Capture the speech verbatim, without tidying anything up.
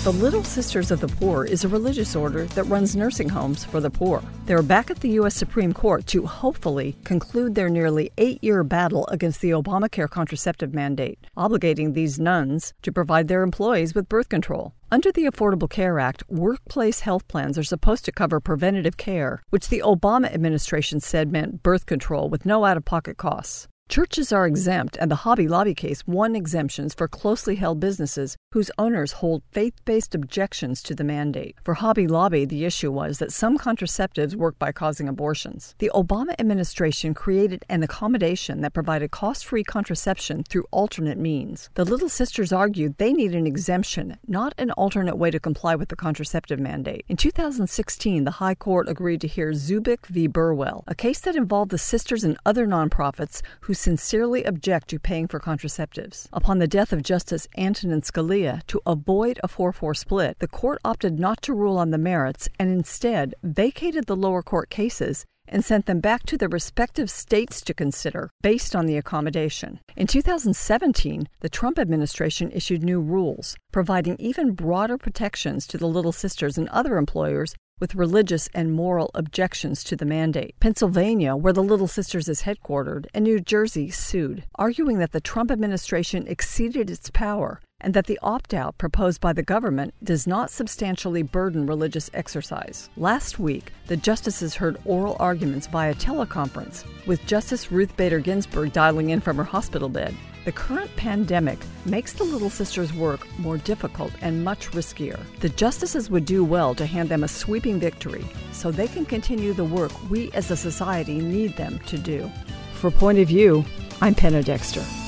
The Little Sisters of the Poor is a religious order that runs nursing homes for the poor. They're back at the U S Supreme Court to hopefully conclude their nearly eight-year battle against the Obamacare contraceptive mandate, obligating these nuns to provide their employees with birth control. Under the Affordable Care Act, workplace health plans are supposed to cover preventative care, which the Obama administration said meant birth control with no out-of-pocket costs. Churches are exempt, and the Hobby Lobby case won exemptions for closely held businesses whose owners hold faith-based objections to the mandate. For Hobby Lobby, the issue was that some contraceptives work by causing abortions. The Obama administration created an accommodation that provided cost-free contraception through alternate means. The Little Sisters argued they need an exemption, not an alternate way to comply with the contraceptive mandate. In two thousand sixteen, the High Court agreed to hear Zubik v. Burwell, a case that involved the sisters and other nonprofits who sincerely object to paying for contraceptives. Upon the death of Justice Antonin Scalia, to avoid a four four split, the court opted not to rule on the merits and instead vacated the lower court cases and sent them back to their respective states to consider, based on the accommodation. In two thousand seventeen, the Trump administration issued new rules, providing even broader protections to the Little Sisters and other employers with religious and moral objections to the mandate. Pennsylvania, where the Little Sisters is headquartered, and New Jersey sued, arguing that the Trump administration exceeded its power and that the opt-out proposed by the government does not substantially burden religious exercise. Last week, the justices heard oral arguments via teleconference, with Justice Ruth Bader Ginsburg dialing in from her hospital bed. The current pandemic makes the Little Sisters' work more difficult and much riskier. The justices would do well to hand them a sweeping victory so they can continue the work we as a society need them to do. For Point of View, I'm Penna Dexter.